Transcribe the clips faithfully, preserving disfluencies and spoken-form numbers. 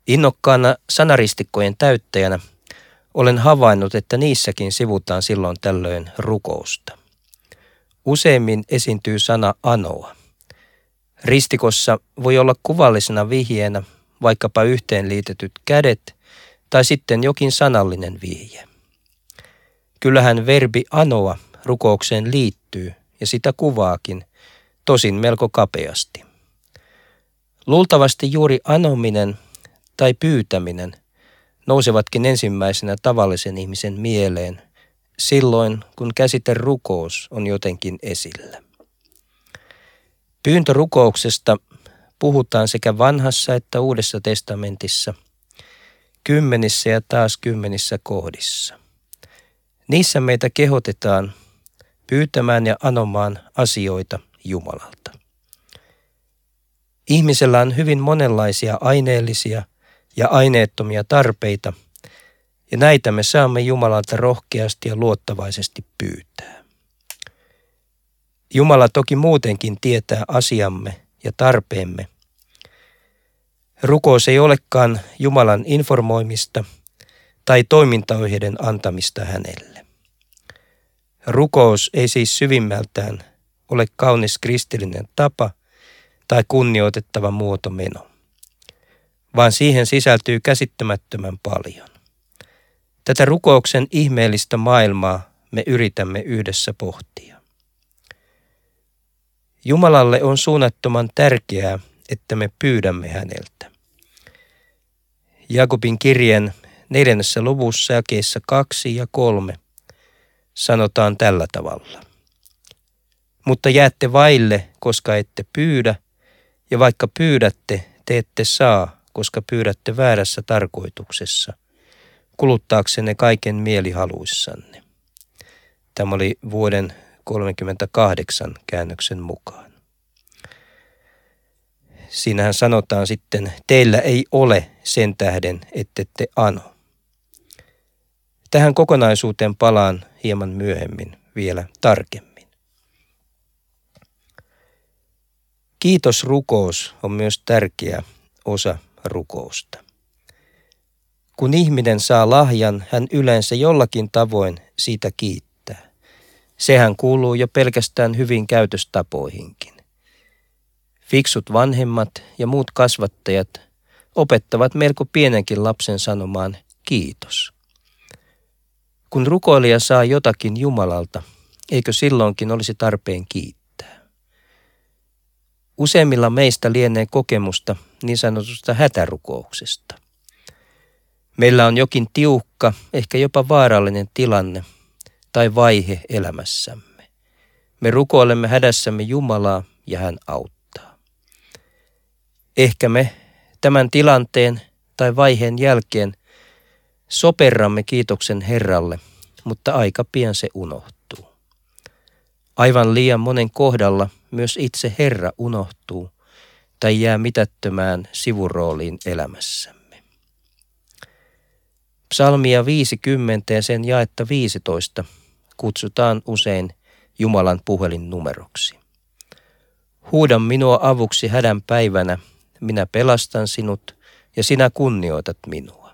Innokkaana sanaristikkojen täyttäjänä olen havainnut, että niissäkin sivutaan silloin tällöin rukousta. Useimmin esiintyy sana anoa. Ristikossa voi olla kuvallisena vihjeenä vaikkapa yhteenliitetyt kädet tai sitten jokin sanallinen vihje. Kyllähän verbi anoa rukoukseen liittyy ja sitä kuvaakin, tosin melko kapeasti. Luultavasti juuri anominen tai pyytäminen nousevatkin ensimmäisenä tavallisen ihmisen mieleen silloin, kun käsite rukous on jotenkin esillä. Pyyntörukouksesta puhutaan sekä vanhassa että uudessa testamentissa, kymmenissä ja taas kymmenissä kohdissa. Niissä meitä kehotetaan pyytämään ja anomaan asioita Jumalalta. Ihmisellä on hyvin monenlaisia aineellisia ja aineettomia tarpeita, ja näitä me saamme Jumalalta rohkeasti ja luottavaisesti pyytää. Jumala toki muutenkin tietää asiamme ja tarpeemme. Rukous ei olekaan Jumalan informoimista tai toimintaohjeiden antamista hänelle. Rukous ei siis syvimmältään ole kaunis kristillinen tapa tai kunnioitettava muotomeno, vaan siihen sisältyy käsittämättömän paljon. Tätä rukouksen ihmeellistä maailmaa me yritämme yhdessä pohtia. Jumalalle on suunnattoman tärkeää, että me pyydämme häneltä. Jakobin kirjeen neljännessä luvussa jakeissa kaksi ja kolme sanotaan tällä tavalla. Mutta jäätte vaille, koska ette pyydä, ja vaikka pyydätte, te ette saa, koska pyydätte väärässä tarkoituksessa, kuluttaaksenne kaiken mielihaluissanne. Tämä oli vuoden kolmekymmentäkahdeksan käännöksen mukaan. Siinähän sanotaan sitten, teillä ei ole sen tähden, ettette ano. Tähän kokonaisuuteen palaan hieman myöhemmin vielä tarkemmin. Kiitosrukous on myös tärkeä osa rukousta. Kun ihminen saa lahjan, hän yleensä jollakin tavoin siitä kiittää. Sehän kuuluu jo pelkästään hyvin käytöstapoihinkin. Fiksut vanhemmat ja muut kasvattajat opettavat melko pienenkin lapsen sanomaan kiitos. Kun rukoilija saa jotakin Jumalalta, eikö silloinkin olisi tarpeen kiittää? Useimmilla meistä lienee kokemusta niin sanotusta hätärukouksesta. Meillä on jokin tiukka, ehkä jopa vaarallinen tilanne tai vaihe elämässämme. Me rukoilemme hädässämme Jumalaa ja hän auttaa. Ehkä me tämän tilanteen tai vaiheen jälkeen soperramme kiitoksen Herralle, mutta aika pian se unohtuu. Aivan liian monen kohdalla myös itse Herra unohtuu tai jää mitättömään sivurooliin elämässämme. Psalmia viisikymmentä ja sen jaetta viisitoista kutsutaan usein Jumalan puhelinnumeroksi. Huuda minua avuksi hädän päivänä, minä pelastan sinut ja sinä kunnioitat minua.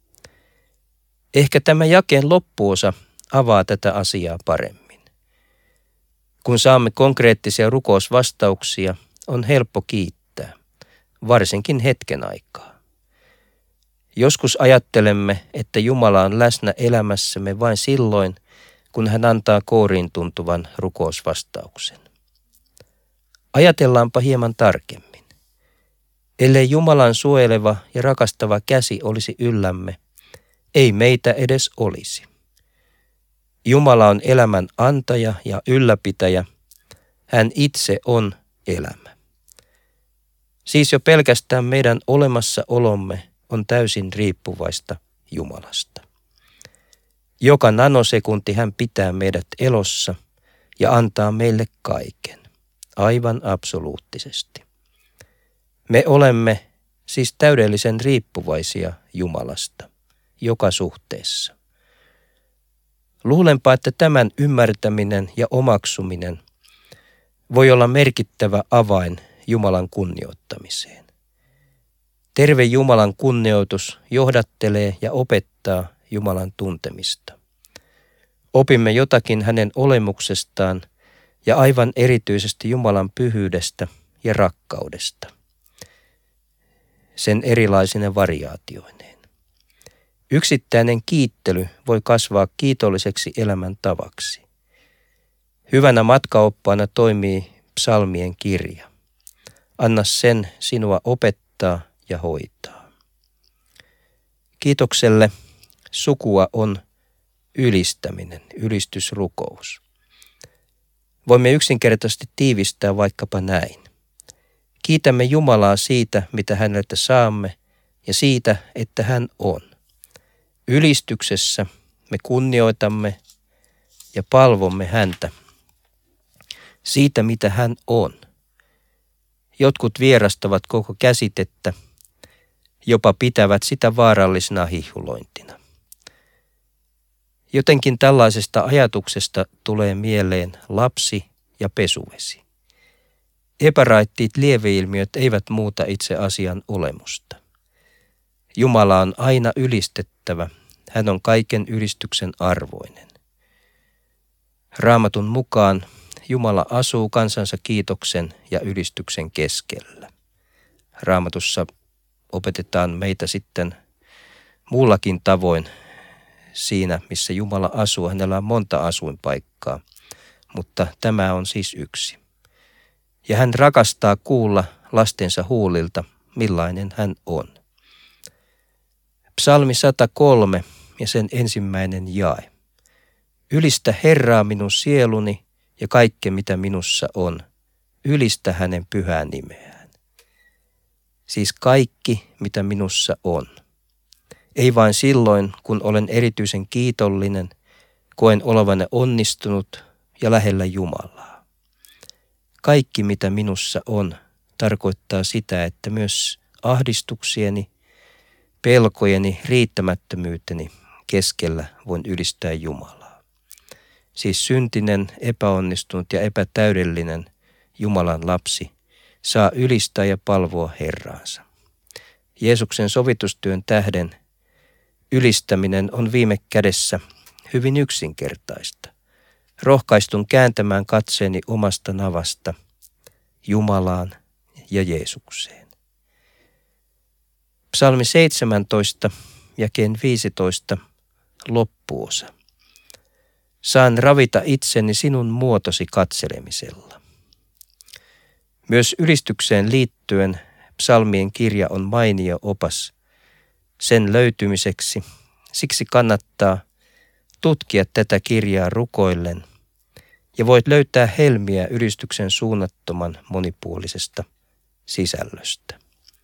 Ehkä tämä jakeen loppuosa avaa tätä asiaa paremmin. Kun saamme konkreettisia rukousvastauksia, on helppo kiittää, varsinkin hetken aikaa. Joskus ajattelemme, että Jumala on läsnä elämässämme vain silloin, kun hän antaa kouriin tuntuvan rukousvastauksen. Ajatellaanpa hieman tarkemmin. Ellei Jumalan suojeleva ja rakastava käsi olisi yllämme, ei meitä edes olisi. Jumala on elämän antaja ja ylläpitäjä. Hän itse on elämä. Siis jo pelkästään meidän olemassaolomme on täysin riippuvaista Jumalasta. Joka nanosekunti hän pitää meidät elossa ja antaa meille kaiken, aivan absoluuttisesti. Me olemme siis täydellisen riippuvaisia Jumalasta, joka suhteessa. Luulenpa, että tämän ymmärtäminen ja omaksuminen voi olla merkittävä avain Jumalan kunnioittamiseen. Terve Jumalan kunnioitus johdattelee ja opettaa Jumalan tuntemista. Opimme jotakin hänen olemuksestaan ja aivan erityisesti Jumalan pyhyydestä ja rakkaudesta, sen erilaisine variaatioineen. Yksittäinen kiittely voi kasvaa kiitolliseksi elämäntavaksi. Hyvänä matkaoppaana toimii psalmien kirja. Anna sen sinua opettaa ja hoitaa. Kiitokselle sukua on ylistäminen, ylistysrukous. Voimme yksinkertaisesti tiivistää vaikkapa näin. Kiitämme Jumalaa siitä, mitä häneltä saamme, ja siitä, että hän on. Ylistyksessä me kunnioitamme ja palvomme häntä siitä, mitä hän on. Jotkut vierastavat koko käsitettä, jopa pitävät sitä vaarallisena hihulointina. Jotenkin tällaisesta ajatuksesta tulee mieleen lapsi ja pesuvesi. Epäraittiit lieveilmiöt eivät muuta itse asian olemusta. Jumala on aina ylistettävä, hän on kaiken ylistyksen arvoinen. Raamatun mukaan Jumala asuu kansansa kiitoksen ja ylistyksen keskellä. Raamatussa opetetaan meitä sitten muullakin tavoin siinä, missä Jumala asuu. Hänellä on monta asuinpaikkaa, mutta tämä on siis yksi. Ja hän rakastaa kuulla lastensa huulilta, millainen hän on. Psalmi sata kolme ja sen ensimmäinen jae. Ylistä Herraa minun sieluni ja kaikki mitä minussa on. Ylistä hänen pyhää nimeään. Siis kaikki mitä minussa on. Ei vain silloin, kun olen erityisen kiitollinen, koen olevani onnistunut ja lähellä Jumalaa. Kaikki mitä minussa on tarkoittaa sitä, että myös ahdistuksieni, pelkojeni, riittämättömyyteni keskellä voin ylistää Jumalaa. Siis syntinen, epäonnistunut ja epätäydellinen Jumalan lapsi saa ylistää ja palvoa Herraansa. Jeesuksen sovitustyön tähden ylistäminen on viime kädessä hyvin yksinkertaista. Rohkaistun kääntämään katseeni omasta navasta Jumalaan ja Jeesukseen. Psalmi seitsemäntoista, jakeen viisitoista, loppuosa. Saan ravita itseni sinun muotosi katselemisella. Myös ylistykseen liittyen psalmien kirja on mainio opas sen löytymiseksi. Siksi kannattaa tutkia tätä kirjaa rukoillen ja voit löytää helmiä ylistyksen suunnattoman monipuolisesta sisällöstä.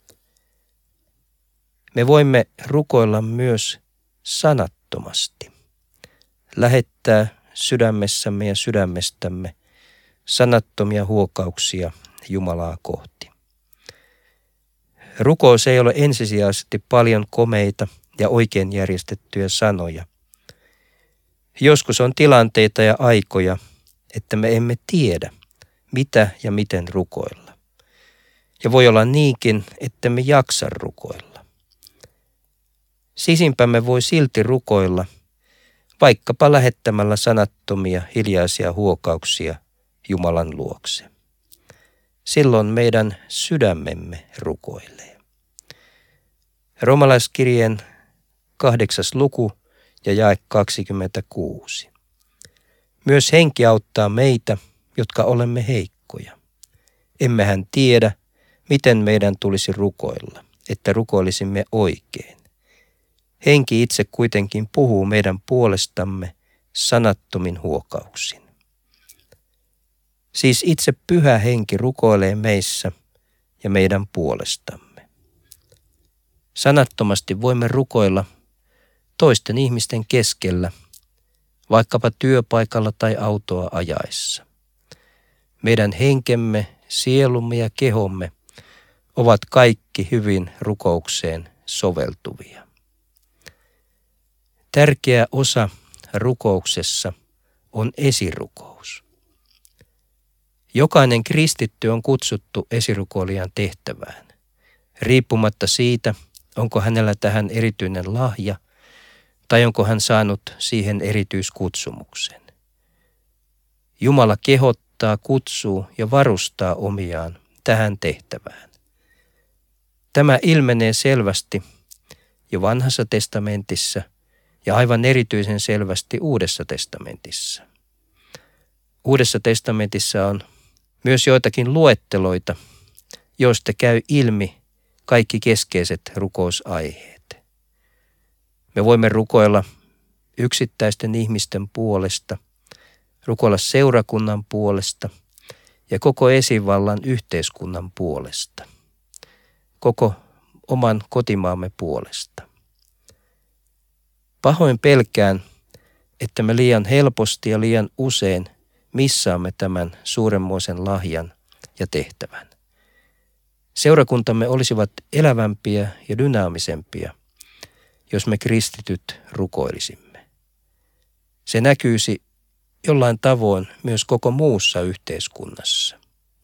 Me voimme rukoilla myös sanattomasti, lähettää sydämessämme ja sydämestämme sanattomia huokauksia Jumalaa kohti. Rukous ei ole ensisijaisesti paljon komeita ja oikein järjestettyjä sanoja. Joskus on tilanteita ja aikoja, että me emme tiedä, mitä ja miten rukoilla. Ja voi olla niinkin, että me jaksa rukoilla. Sisimpämme voi silti rukoilla, vaikkapa lähettämällä sanattomia hiljaisia huokauksia Jumalan luokse. Silloin meidän sydämemme rukoilee. Roomalaiskirjeen kahdeksas luku ja jae kaksikymmentäkuusi. Myös henki auttaa meitä, jotka olemme heikkoja. Emmehän tiedä, miten meidän tulisi rukoilla, että rukoilisimme oikein. Henki itse kuitenkin puhuu meidän puolestamme sanattomin huokauksin. Siis itse Pyhä Henki rukoilee meissä ja meidän puolestamme. Sanattomasti voimme rukoilla toisten ihmisten keskellä, vaikkapa työpaikalla tai autoa ajaessa. Meidän henkemme, sielumme ja kehomme ovat kaikki hyvin rukoukseen soveltuvia. Tärkeä osa rukouksessa on esirukous. Jokainen kristitty on kutsuttu esirukoilijan tehtävään. riippumatta siitä, onko hänellä tähän erityinen lahja tai onko hän saanut siihen erityiskutsumuksen. Jumala kehottaa, kutsuu ja varustaa omiaan tähän tehtävään. Tämä ilmenee selvästi jo Vanhassa testamentissa ja aivan erityisen selvästi Uudessa testamentissa. Uudessa testamentissa on myös joitakin luetteloita, joista käy ilmi kaikki keskeiset rukousaiheet. Me voimme rukoilla yksittäisten ihmisten puolesta, rukoilla seurakunnan puolesta ja koko esivallan yhteiskunnan puolesta, koko oman kotimaamme puolesta. Pahoin pelkään, että me liian helposti ja liian usein missaamme tämän suuremmoisen lahjan ja tehtävän. Seurakuntamme olisivat elävämpiä ja dynaamisempia, jos me kristityt rukoilisimme. Se näkyisi jollain tavoin myös koko muussa yhteiskunnassa.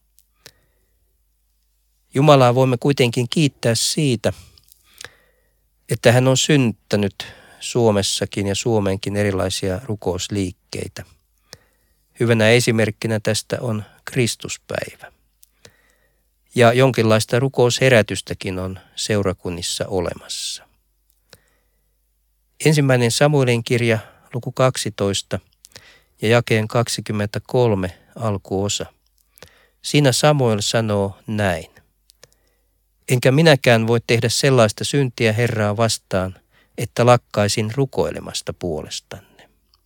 Jumalaa voimme kuitenkin kiittää siitä, että hän on synnyttänyt Suomessakin ja Suomeenkin erilaisia rukousliikkeitä. Hyvänä esimerkkinä tästä on Kristuspäivä. Ja jonkinlaista rukousherätystäkin on seurakunnissa olemassa. Ensimmäinen Samuelin kirja, luku kaksitoista ja jakeen kaksikymmentäkolme alkuosa. Siinä Samuel sanoo näin. Enkä minäkään voi tehdä sellaista syntiä Herraa vastaan, että lakkaisin rukoilemasta puolestanne.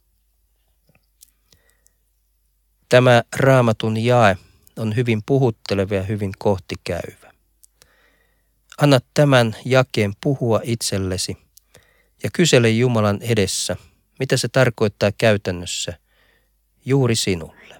Tämä Raamatun jae on hyvin puhutteleva ja hyvin kohtikäyvä. Anna tämän jakeen puhua itsellesi ja kysele Jumalan edessä, mitä se tarkoittaa käytännössä juuri sinulle.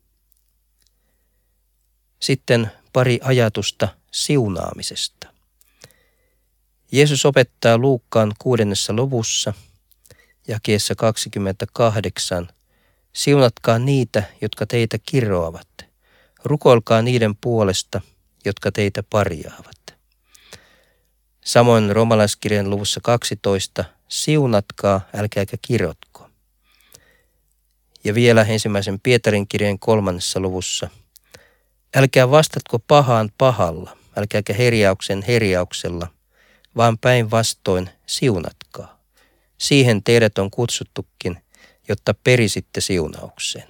Sitten pari ajatusta siunaamisesta. Jeesus opettaa Luukkaan kuudennessa luvussa, jakeessa kaksikymmentäkahdeksan, siunatkaa niitä, jotka teitä kiroavat. Rukoilkaa niiden puolesta, jotka teitä parjaavat. Samoin roomalaiskirjan luvussa kaksitoista, siunatkaa, älkääkä kirotko. Ja vielä ensimmäisen Pietarin kirjan kolmannessa luvussa, älkää vastatko pahaan pahalla, älkääkä herjauksen herjauksella, vaan päinvastoin siunatkaa. Siihen teidät on kutsuttukin, jotta perisitte siunauksen.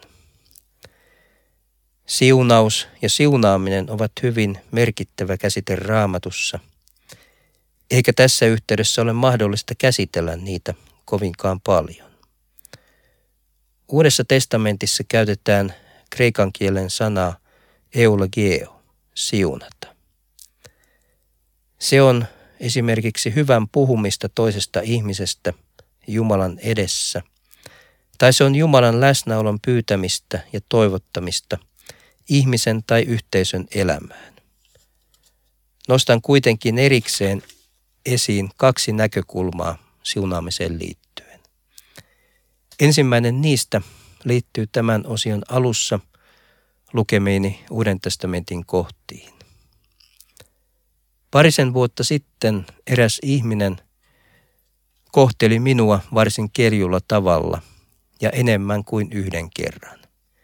Siunaus ja siunaaminen ovat hyvin merkittävä käsite Raamatussa, eikä tässä yhteydessä ole mahdollista käsitellä niitä kovinkaan paljon. Uudessa testamentissa käytetään kreikan kielen sanaa eulogeo, siunata. Se on esimerkiksi hyvän puhumista toisesta ihmisestä Jumalan edessä, tai se on Jumalan läsnäolon pyytämistä ja toivottamista ihmisen tai yhteisön elämään. Nostan kuitenkin erikseen esiin kaksi näkökulmaa siunaamiseen liittyen. Ensimmäinen niistä liittyy tämän osion alussa lukemiini Uuden testamentin kohtiin. Parisen vuotta sitten eräs ihminen kohteli minua varsin kerjulla tavalla ja enemmän kuin yhden kerran.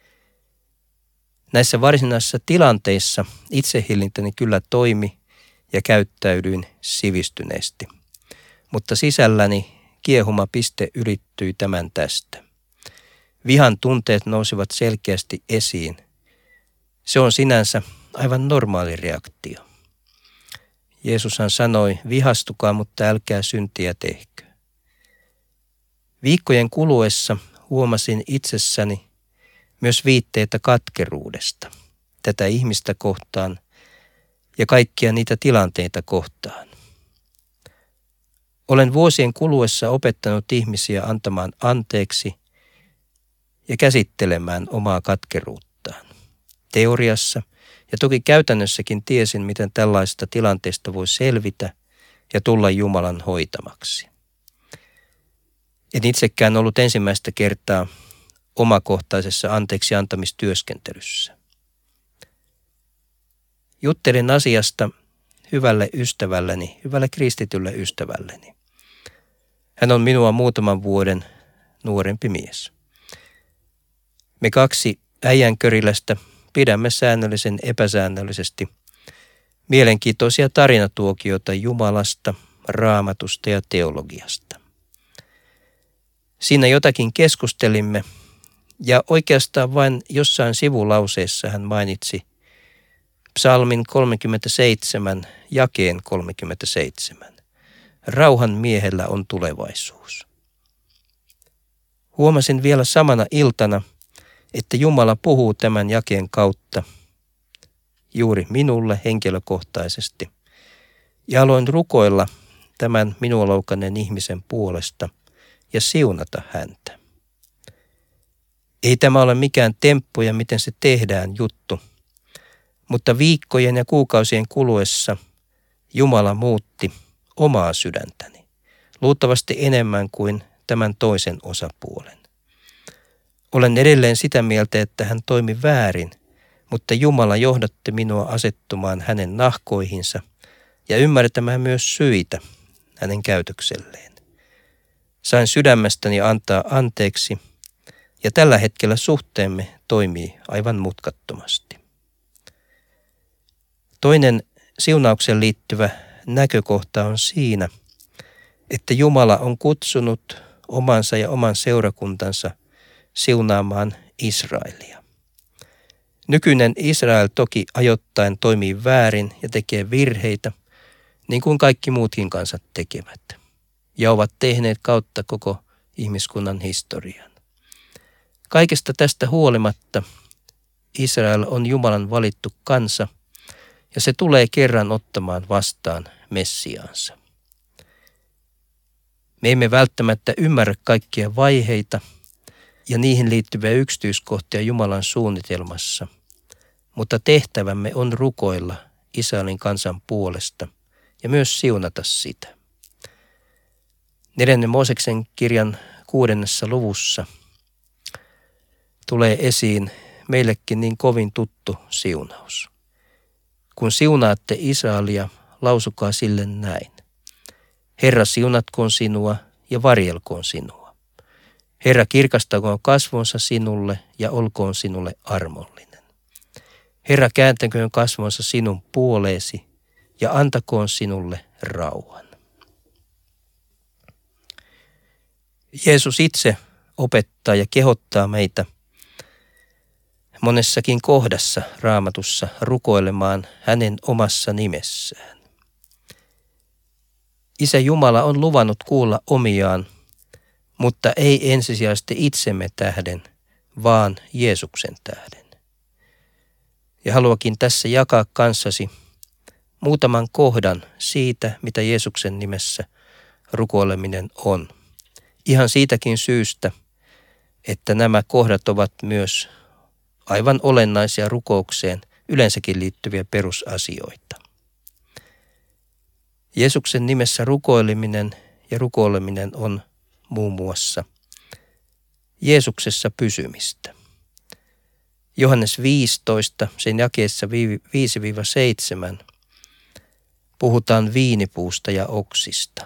Näissä varsinaisissa tilanteissa itsehillintäni kyllä toimi ja käyttäydyin sivistyneesti, mutta sisälläni kiehuma piste ylittyi tämän tästä. Vihan tunteet nousivat selkeästi esiin. Se on sinänsä aivan normaali reaktio. Jeesushan sanoi, vihastukaa, mutta älkää syntiä tehkö. Viikkojen kuluessa huomasin itsessäni myös viitteitä katkeruudesta, tätä ihmistä kohtaan ja kaikkia niitä tilanteita kohtaan. Olen vuosien kuluessa opettanut ihmisiä antamaan anteeksi ja käsittelemään omaa katkeruuttaan. Teoriassa ja toki käytännössäkin tiesin, miten tällaista tilanteesta voi selvitä ja tulla Jumalan hoitamaksi. En itsekään ollut ensimmäistä kertaa omakohtaisessa anteeksi antamistyöskentelyssä. Juttelin asiasta hyvälle ystävälleni, hyvälle kristitylle ystävälleni. Hän on minua muutaman vuoden nuorempi mies. Me kaksi äijänkörilästä pidämme säännöllisen epäsäännöllisesti mielenkiintoisia tarinatuokioita Jumalasta, Raamatusta ja teologiasta. Siinä jotakin keskustelimme ja oikeastaan vain jossain sivulauseessa hän mainitsi Psalmin kolmekymmentäseitsemän, jakeen kolmekymmentäseitsemän. Rauhan miehellä on tulevaisuus. Huomasin vielä samana iltana, että Jumala puhuu tämän jakeen kautta juuri minulle henkilökohtaisesti, ja aloin rukoilla tämän minua loukanneen ihmisen puolesta ja siunata häntä. Ei tämä ole mikään temppu ja miten se tehdään juttu, mutta viikkojen ja kuukausien kuluessa Jumala muutti omaa sydäntäni, luultavasti enemmän kuin tämän toisen osapuolen. Olen edelleen sitä mieltä, että hän toimi väärin, mutta Jumala johdatti minua asettumaan hänen nahkoihinsa ja ymmärtämään myös syitä hänen käytökselleen. Sain sydämestäni antaa anteeksi ja tällä hetkellä suhteemme toimii aivan mutkattomasti. Toinen siunaukseen liittyvä näkökohta on siinä, että Jumala on kutsunut omansa ja oman seurakuntansa siunaamaan Israelia. Nykyinen Israel toki ajoittain toimii väärin ja tekee virheitä, niin kuin kaikki muutkin kansat tekevät, ja ovat tehneet kautta koko ihmiskunnan historian. Kaikesta tästä huolimatta Israel on Jumalan valittu kansa, ja se tulee kerran ottamaan vastaan Messiaansa. Me emme välttämättä ymmärrä kaikkia vaiheita ja niihin liittyviä yksityiskohtia Jumalan suunnitelmassa, mutta tehtävämme on rukoilla Israelin kansan puolesta ja myös siunata sitä. Neljännen Mooseksen kirjan kuudennessa luvussa tulee esiin meillekin niin kovin tuttu siunaus. Kun siunaatte Israelia, lausukaa sille näin. Herra siunatkoon sinua ja varjelkoon sinua. Herra kirkastakoon kasvonsa sinulle ja olkoon sinulle armollinen. Herra kääntäköön kasvonsa sinun puoleesi ja antakoon sinulle rauhan. Jeesus itse opettaa ja kehottaa meitä monessakin kohdassa Raamatussa rukoilemaan hänen omassa nimessään. Isä Jumala on luvannut kuulla omiaan, mutta ei ensisijaisesti itsemme tähden, vaan Jeesuksen tähden. Ja haluakin tässä jakaa kanssasi muutaman kohdan siitä, mitä Jeesuksen nimessä rukoileminen on. Ihan siitäkin syystä, että nämä kohdat ovat myös aivan olennaisia rukoukseen yleensäkin liittyviä perusasioita. Jeesuksen nimessä rukoileminen ja rukoileminen on muun muassa Jeesuksessa pysymistä. Johannes viisitoista, sen jakeessa viisi seitsemän, puhutaan viinipuusta ja oksista.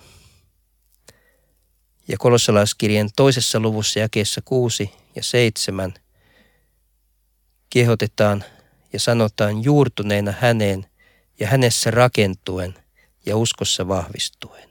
Ja kolossalaiskirjeen toisessa luvussa jakeessa kuusi ja seitsemän kehotetaan ja sanotaan juurtuneena häneen ja hänessä rakentuen ja uskossa vahvistuen.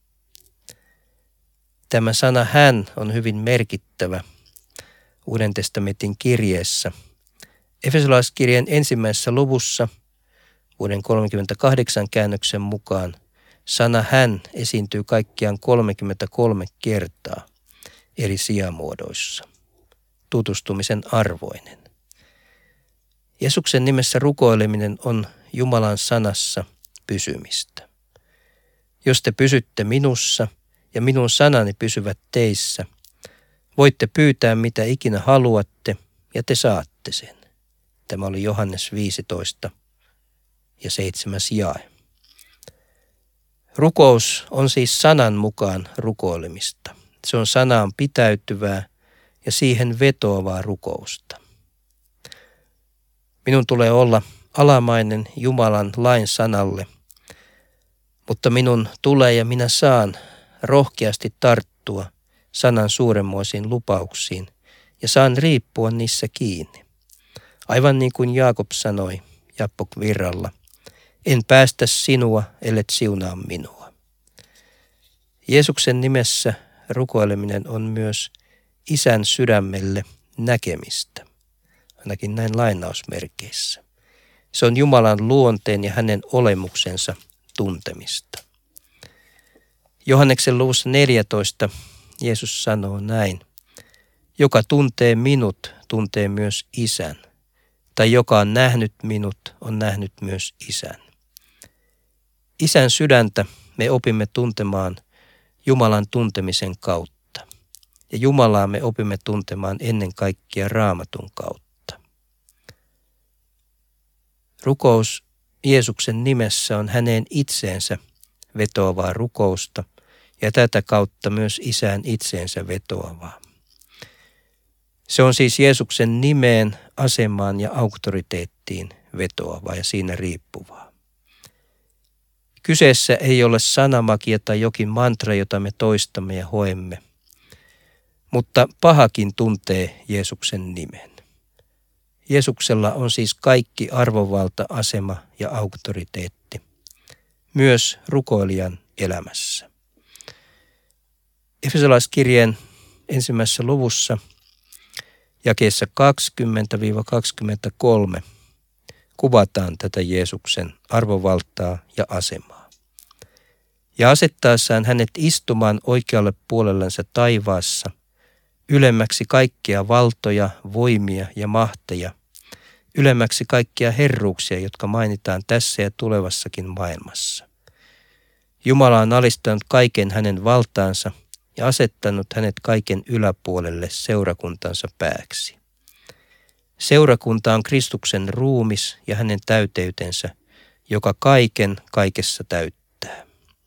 Tämä sana hän on hyvin merkittävä Uuden testamentin kirjeessä. Efesolaiskirjeen ensimmäisessä luvussa vuoden kolmekymmentäkahdeksan käännöksen mukaan sana hän esiintyy kaikkiaan kolmekymmentäkolme kertaa eri sijamuodoissa. Tutustumisen arvoinen. Jeesuksen nimessä rukoileminen on Jumalan sanassa pysymistä. Jos te pysytte minussa ja minun sanani pysyvät teissä, voitte pyytää mitä ikinä haluatte ja te saatte sen. Tämä oli Johannes viisitoista ja seitsemäs jae. Rukous on siis sanan mukaan rukoilemista. Se on sanaan pitäytyvää ja siihen vetoavaa rukousta. Minun tulee olla alamainen Jumalan lain sanalle Mutta minun tulee ja minä saan rohkeasti tarttua sanan suuremmoisiin lupauksiin ja saan riippua niissä kiinni. Aivan niin kuin Jaakob sanoi Jappok Virralla, en päästä sinua, ellet siunaa minua. Jeesuksen nimessä rukoileminen on myös Isän sydämelle näkemistä, ainakin näin lainausmerkeissä. Se on Jumalan luonteen ja hänen olemuksensa tuntemista. Johanneksen luvussa neljätoista Jeesus sanoo näin, joka tuntee minut, tuntee myös Isän, tai joka on nähnyt minut, on nähnyt myös Isän. Isän sydäntä me opimme tuntemaan Jumalan tuntemisen kautta, ja Jumalaa me opimme tuntemaan ennen kaikkea Raamatun kautta. Rukous Jeesuksen nimessä on häneen itseensä vetoavaa rukousta, ja tätä kautta myös Isään itseensä vetoavaa. Se on siis Jeesuksen nimeen, asemaan ja auktoriteettiin vetoavaa ja siinä riippuvaa. Kyseessä ei ole sanamagia tai jokin mantra, jota me toistamme ja hoemme, mutta pahakin tuntee Jeesuksen nimen. Jeesuksella on siis kaikki arvovalta, asema ja auktoriteetti, myös rukoilijan elämässä. Efesolaiskirjeen ensimmäisessä luvussa jakeessa kaksikymmentä kaksikymmentäkolme kuvataan tätä Jeesuksen arvovaltaa ja asemaa. Ja asettaessaan hänet istumaan oikealle puolellensa taivaassa, ylemmäksi kaikkia valtoja, voimia ja mahteja, ylemmäksi kaikkia herruuksia, jotka mainitaan tässä ja tulevassakin maailmassa. Jumala on alistanut kaiken hänen valtaansa ja asettanut hänet kaiken yläpuolelle seurakuntansa pääksi. Seurakunta on Kristuksen ruumis ja hänen täyteytensä, joka kaiken kaikessa täyttää.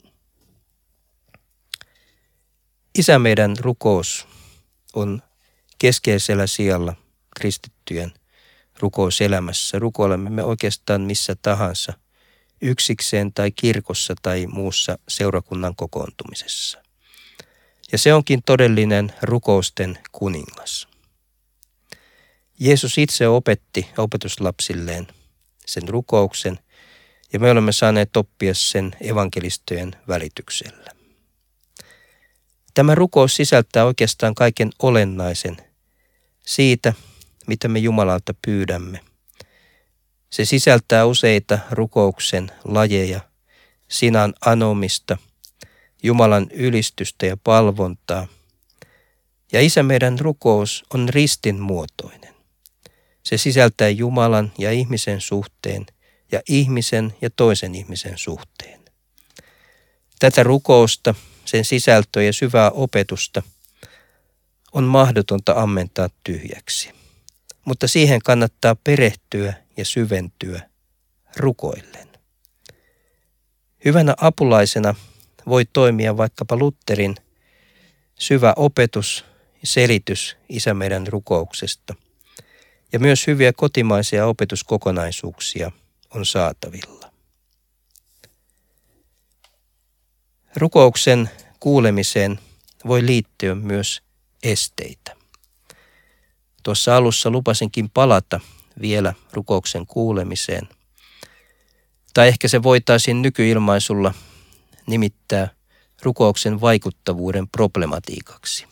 Isä meidän rukous on keskeisellä sijalla kristittyjen rukouselämässä. Rukoilemme me oikeastaan missä tahansa, yksikseen tai kirkossa tai muussa seurakunnan kokoontumisessa. Ja se onkin todellinen rukousten kuningas. Jeesus itse opetti opetuslapsilleen sen rukouksen, ja me olemme saaneet oppia sen evankelistojen välityksellä. Tämä rukous sisältää oikeastaan kaiken olennaisen siitä, mitä me Jumalalta pyydämme. Se sisältää useita rukouksen lajeja, sinan anomista, Jumalan ylistystä ja palvontaa. Ja Isä meidän rukous on ristin muotoinen. Se sisältää Jumalan ja ihmisen suhteen ja ihmisen ja toisen ihmisen suhteen. Tätä rukousta, sen sisältöä ja syvää opetusta on mahdotonta ammentaa tyhjäksi. Mutta siihen kannattaa perehtyä ja syventyä rukoillen. Hyvänä apulaisena voi toimia vaikkapa Lutherin syvä opetus ja selitys Isä meidän rukouksesta. Ja myös hyviä kotimaisia opetuskokonaisuuksia on saatavilla. Rukouksen kuulemiseen voi liittyä myös esteitä. Tuossa alussa lupasinkin palata vielä rukouksen kuulemiseen. Tai ehkä se voitaisiin nykyilmaisulla nimittää rukouksen vaikuttavuuden problematiikaksi.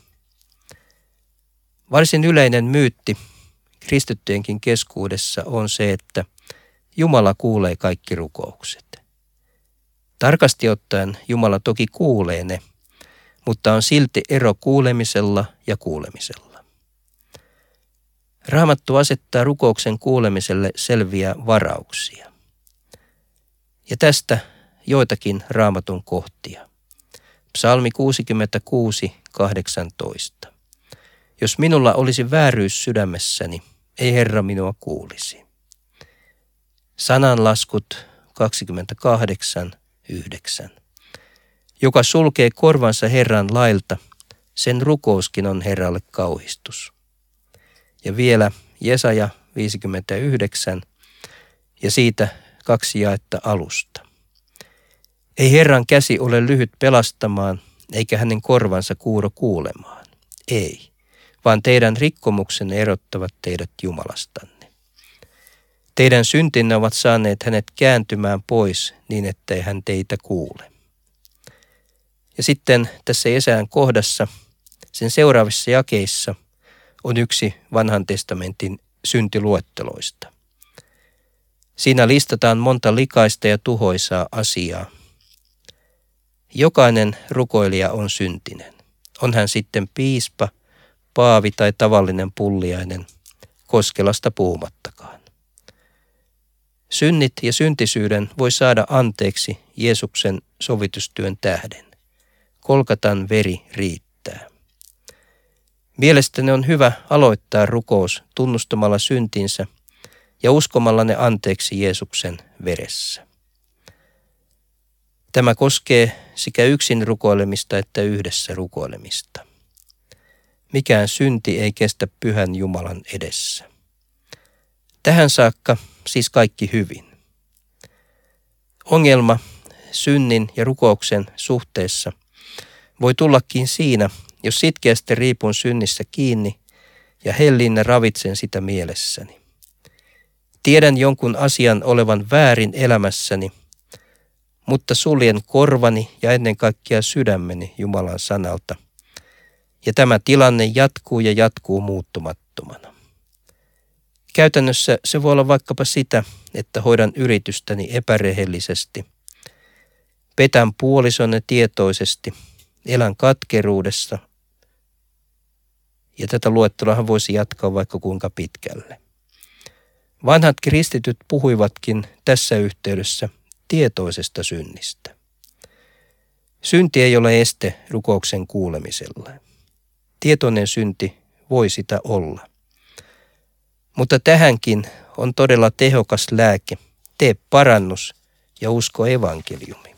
Varsin yleinen myytti kristittyjenkin keskuudessa on se, että Jumala kuulee kaikki rukoukset. Tarkasti ottaen Jumala toki kuulee ne, mutta on silti ero kuulemisella ja kuulemisella. Raamattu asettaa rukouksen kuulemiselle selviä varauksia. Ja tästä joitakin Raamatun kohtia. Psalmi kuusikymmentäkuusi kahdeksantoista. Jos minulla olisi vääryys sydämessäni, ei Herra minua kuulisi. Sananlaskut kaksikymmentäkahdeksan yhdeksän. Joka sulkee korvansa Herran lailta, sen rukouskin on Herralle kauhistus. Ja vielä Jesaja viisikymmentäyhdeksän ja siitä kaksi jaetta alusta. Ei Herran käsi ole lyhyt pelastamaan, eikä hänen korvansa kuuro kuulemaan. Ei, vaan teidän rikkomuksenne erottavat teidät Jumalastanne. Teidän syntinne ovat saaneet hänet kääntymään pois niin, ettei hän teitä kuule. Ja sitten tässä Jesajan kohdassa, sen seuraavissa jakeissa, on yksi vanhan testamentin syntiluetteloista. Siinä listataan monta likaista ja tuhoisaa asiaa. Jokainen rukoilija on syntinen. On hän sitten piispa, paavi tai tavallinen pulliainen, Koskelasta puhumattakaan. Synnit ja syntisyyden voi saada anteeksi Jeesuksen sovitustyön tähden. Kolkatan veri riittää. Mielestäni on hyvä aloittaa rukous tunnustamalla syntinsä ja uskomalla ne anteeksi Jeesuksen veressä. Tämä koskee sekä yksin rukoilemista että yhdessä rukoilemista. Mikään synti ei kestä pyhän Jumalan edessä. Tähän saakka siis kaikki hyvin. Ongelma synnin ja rukouksen suhteessa voi tullakin siinä, jos sitkeästi riipun synnissä kiinni ja hellin ja ravitsen sitä mielessäni. Tiedän jonkun asian olevan väärin elämässäni, mutta suljen korvani ja ennen kaikkea sydämeni Jumalan sanalta. Ja tämä tilanne jatkuu ja jatkuu muuttumattomana. Käytännössä se voi olla vaikkapa sitä, että hoidan yritystäni epärehellisesti. Petän puolisonne tietoisesti, elän katkeruudessa. Ja tätä luetteloahan voisi jatkaa vaikka kuinka pitkälle. Vanhat kristityt puhuivatkin tässä yhteydessä tietoisesta synnistä. Synti ei ole este rukouksen kuulemiselle. Tietoinen synti voi sitä olla. Mutta tähänkin on todella tehokas lääke. Tee parannus ja usko evankeliumi.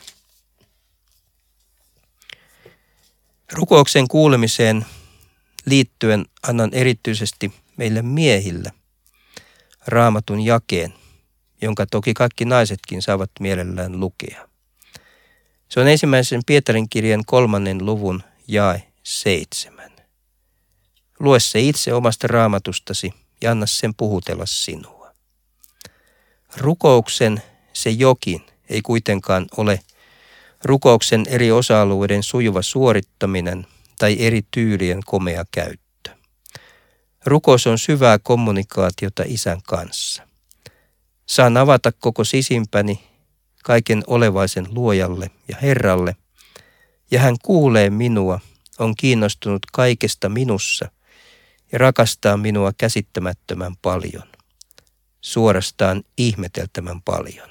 Rukouksen kuulemiseen liittyen annan erityisesti meille miehillä Raamatun jakeen, jonka toki kaikki naisetkin saavat mielellään lukea. Se on ensimmäisen Pietarin kirjan kolmannen luvun jae seitsemän. Lue se itse omasta raamatustasi ja anna sen puhutella sinua. Rukouksen se jokin ei kuitenkaan ole rukouksen eri osa-alueiden sujuva suorittaminen tai eri tyylien komea käyttö. Rukous on syvää kommunikaatiota Isän kanssa. Saan avata koko sisimpäni kaiken olevaisen Luojalle ja Herralle, ja hän kuulee minua, on kiinnostunut kaikesta minussa ja rakastaa minua käsittämättömän paljon, suorastaan ihmeteltävän paljon.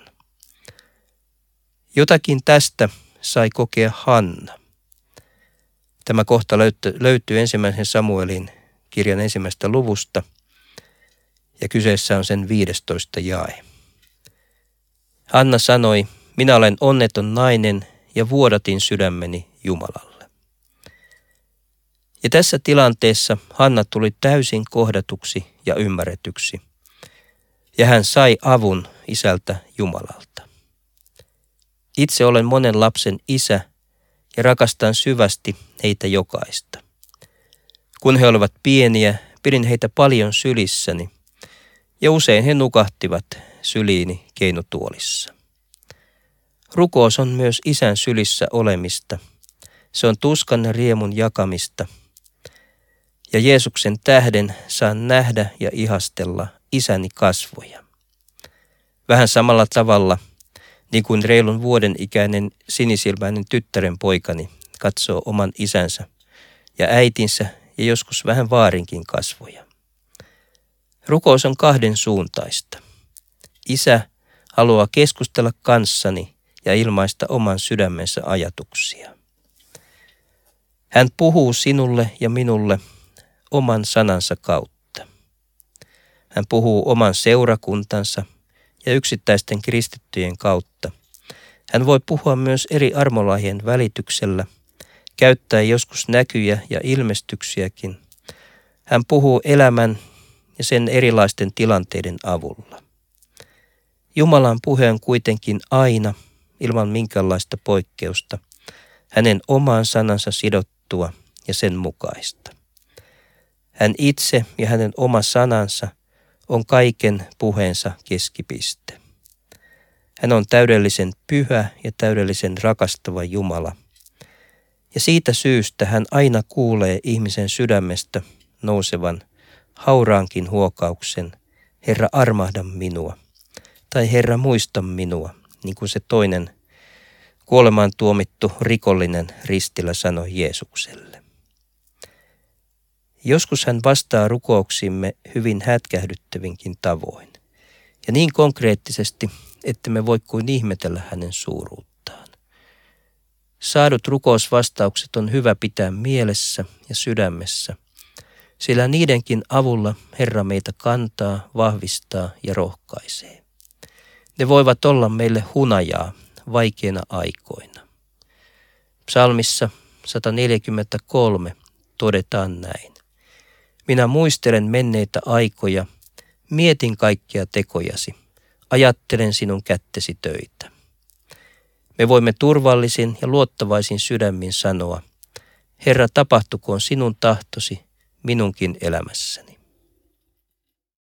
Jotakin tästä sai kokea Hanna. Tämä kohta löytyy ensimmäisen Samuelin kirjan ensimmäisestä luvusta, ja kyseessä on sen viidestoista jae. Hanna sanoi, minä olen onneton nainen ja vuodatin sydämeni Jumalalle. Ja tässä tilanteessa Hanna tuli täysin kohdatuksi ja ymmärretyksi, ja hän sai avun isältä Jumalalta. Itse olen monen lapsen isä ja rakastan syvästi heitä jokaista. Kun he olivat pieniä, pidin heitä paljon sylissäni, ja usein he nukahtivat syliini keinutuolissa. Rukous on myös isän sylissä olemista. Se on tuskan ja riemun jakamista. Ja Jeesuksen tähden saan nähdä ja ihastella isäni kasvoja. Vähän samalla tavalla, niin kuin reilun vuoden ikäinen sinisilmäinen tyttären poikani katsoo oman isänsä ja äitinsä ja joskus vähän vaarinkin kasvoja. Rukous on kahden suuntaista. Isä haluaa keskustella kanssani ja ilmaista oman sydämensä ajatuksia. Hän puhuu sinulle ja minulle oman sanansa kautta. Hän puhuu oman seurakuntansa ja yksittäisten kristittyjen kautta. Hän voi puhua myös eri armolahien välityksellä, käyttää joskus näkyjä ja ilmestyksiäkin. Hän puhuu elämän ja sen erilaisten tilanteiden avulla. Jumalan puhe on kuitenkin aina ilman minkäänlaista poikkeusta, hänen omaan sanansa sidottua ja sen mukaista. Hän itse ja hänen oma sanansa on kaiken puheensa keskipiste. Hän on täydellisen pyhä ja täydellisen rakastava Jumala. Ja siitä syystä hän aina kuulee ihmisen sydämestä nousevan hauraankin huokauksen, Herra armahda minua, tai Herra muista minua, niin kuin se toinen kuolemaan tuomittu rikollinen ristillä sanoi Jeesukselle. Joskus hän vastaa rukouksiimme hyvin hätkähdyttävinkin tavoin, ja niin konkreettisesti, että me voi kuin ihmetellä hänen suuruuttaan. Saadut rukousvastaukset on hyvä pitää mielessä ja sydämessä, sillä niidenkin avulla Herra meitä kantaa, vahvistaa ja rohkaisee. Ne voivat olla meille hunajaa vaikeina aikoina. Psalmissa sata neljäkymmentäkolme todetaan näin. Minä muistelen menneitä aikoja, mietin kaikkia tekojasi, ajattelen sinun kättesi töitä. Me voimme turvallisin ja luottavaisin sydämin sanoa, Herra, tapahtukoon sinun tahtosi minunkin elämässäni.